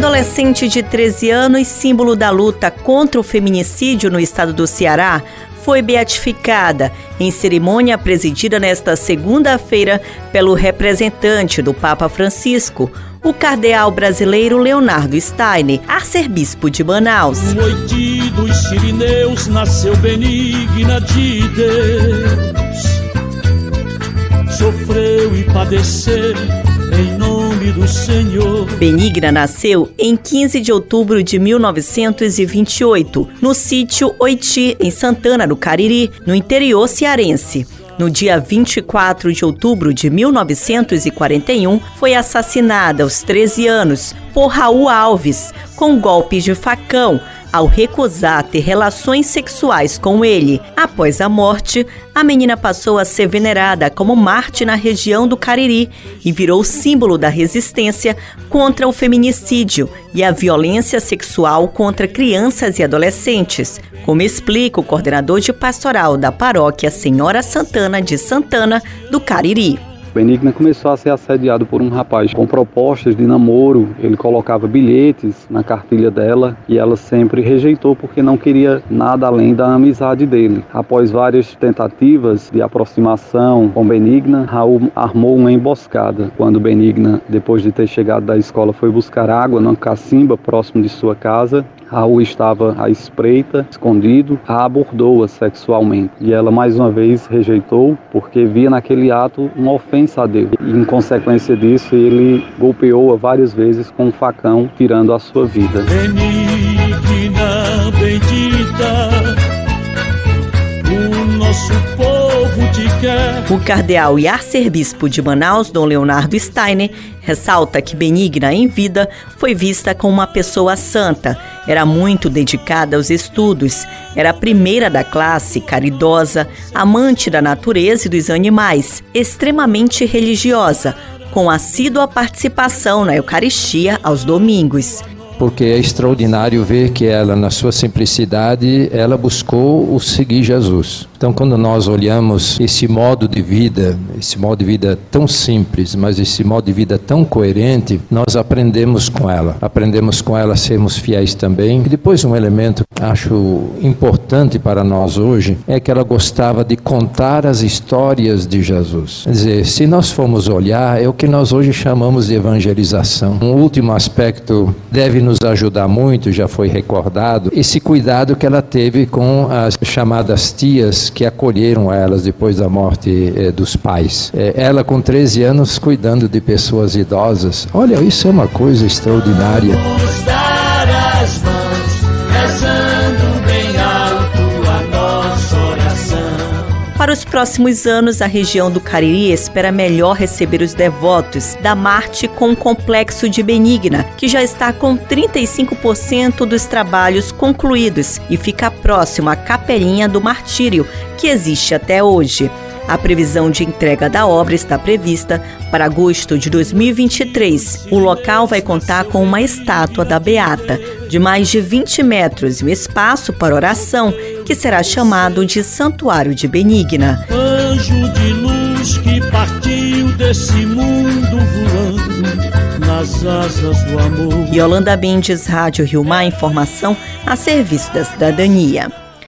adolescente de 13 anos, símbolo da luta contra o feminicídio no estado do Ceará, foi beatificada em cerimônia presidida nesta segunda-feira pelo representante do Papa Francisco, o cardeal brasileiro Leonardo Steiner, arcebispo de Manaus. No oiti dos Sirineus nasceu benigna de Deus, sofreu e padeceu em nome do Senhor. Benigna nasceu em 15 de outubro de 1928, no sítio Oiti, em Santana do Cariri, no interior cearense. No dia 24 de outubro de 1941, foi assassinada aos 13 anos por Raul Alves, com golpes de facão, ao recusar ter relações sexuais com ele. Após a morte, a menina passou a ser venerada como Marte na região do Cariri e virou símbolo da resistência contra o feminicídio e a violência sexual contra crianças e adolescentes, como explica o coordenador de pastoral da paróquia Senhora Santana de Santana do Cariri. Benigna começou a ser assediado por um rapaz com propostas de namoro. Ele colocava bilhetes na cartilha dela e ela sempre rejeitou porque não queria nada além da amizade dele. Após várias tentativas de aproximação com Benigna, Raul armou uma emboscada. Quando Benigna, depois de ter chegado da escola, foi buscar água numa cacimba próximo de sua casa, Raul estava à espreita, escondido, a abordou-a sexualmente. E ela mais uma vez rejeitou porque via naquele ato uma ofensa a Deus. E, em consequência disso, ele golpeou-a várias vezes com um facão, tirando a sua vida. Benigna, bendita, o nosso povo te quer. O cardeal e arcebispo de Manaus, Dom Leonardo Steiner, ressalta que Benigna, em vida, foi vista como uma pessoa santa. Era muito dedicada aos estudos, era a primeira da classe, caridosa, amante da natureza e dos animais, extremamente religiosa, com assídua participação na Eucaristia aos domingos. Porque é extraordinário ver que ela, na sua simplicidade, ela buscou o seguir Jesus. Então, quando nós olhamos esse modo de vida tão simples, mas esse modo de vida tão coerente, nós aprendemos com ela a sermos fiéis também. E depois um elemento que acho importante para nós hoje, é que ela gostava de contar as histórias de Jesus. Quer dizer, se nós formos olhar, é o que nós hoje chamamos de evangelização. Um último aspecto deve nos ajudar muito, já foi recordado, esse cuidado que ela teve com as chamadas tias que acolheram elas depois da morte dos pais. Ela com 13 anos cuidando de pessoas idosas. Olha, isso é uma coisa extraordinária. Vamos dar as mãos, rezando bem alto a nossa oração. Para os próximos anos, a região do Cariri espera melhor receber os devotos da Marte com o complexo de Benigna, que já está com 35% dos trabalhos concluídos e fica próximo à Capelinha do Martírio, que existe até hoje. A previsão de entrega da obra está prevista para agosto de 2023. O local vai contar com uma estátua da Beata, de mais de 20 metros e um espaço para oração, que será chamado de Santuário de Benigna. Anjo de luz que partiu desse mundo voando nas asas do amor. Yolanda Mendes, Rádio Rio Mar, informação a serviço da cidadania.